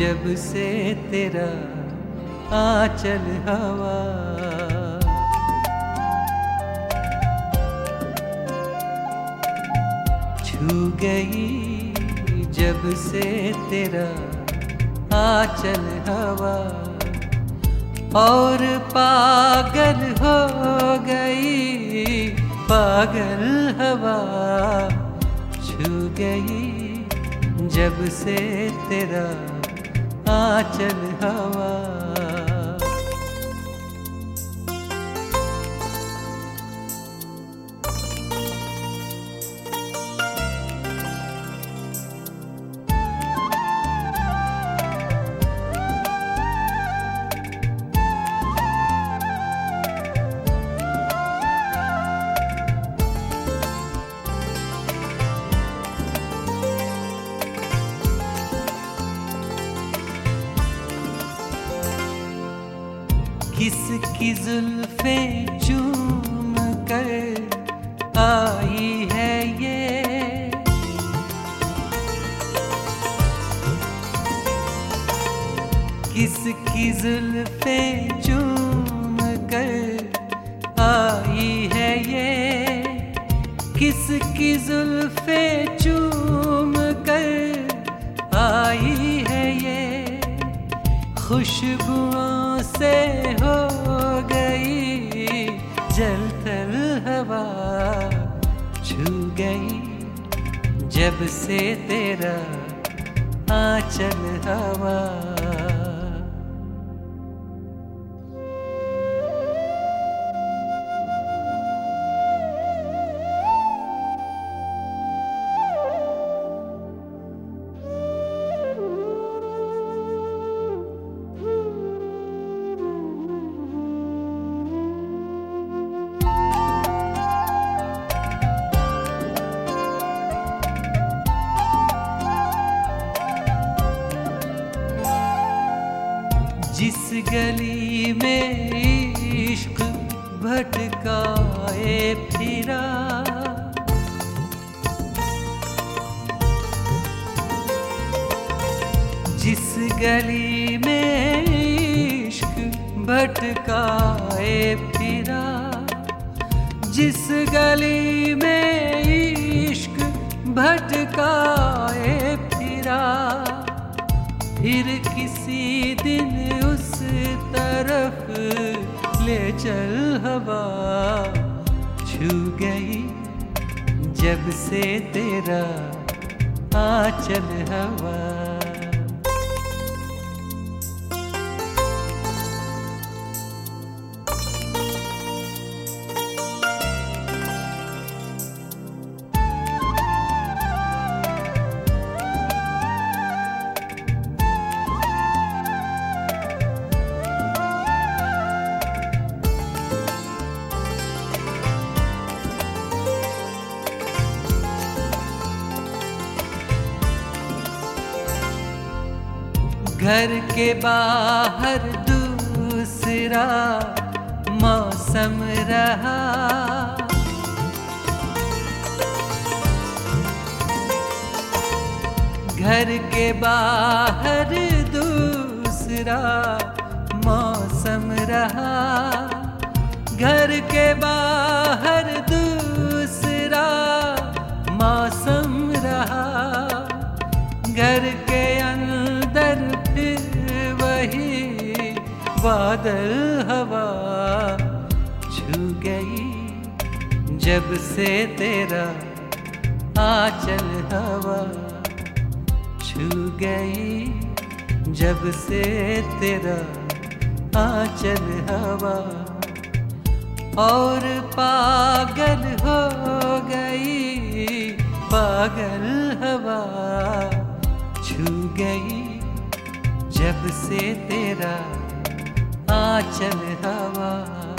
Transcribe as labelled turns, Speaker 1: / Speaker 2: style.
Speaker 1: जब से तेरा आंचल हवा, छू गई जब से तेरा आंचल हवा, और पागल हो गई पागल हवा, छू गई जब से तेरा आंचल हवा। किसकी जुल्फें चूम कर आई है ये, किसकी जुल्फें चूम कर आई है ये, किसकी जुल्फें चूम कर आई है ये, खुशबुओं से हो गई जलथल हवा, छू गई जब से तेरा आंचल हवा। जिस गली में इश्क भटकाए फिरा, जिस गली में इश्क भटकाए फिरा, जिस गली में इश्क भटकाए फिरा, फिर किसी दिन उस तरफ ले चल हवा, छू गई जब से तेरा आंचल हवा। घर के बाहर दूसरा मौसम रहा, घर के बाहर दूसरा मौसम रहा, घर के बाहर दूसरा मौसम रहा, घर के अंदर फिर वही बादल हवा, छू गई जब से तेरा आंचल हवा, छू गई जब से तेरा आंचल हवा, और पागल हो गई पागल हवा, छू गई जब से तेरा आंचल हवा।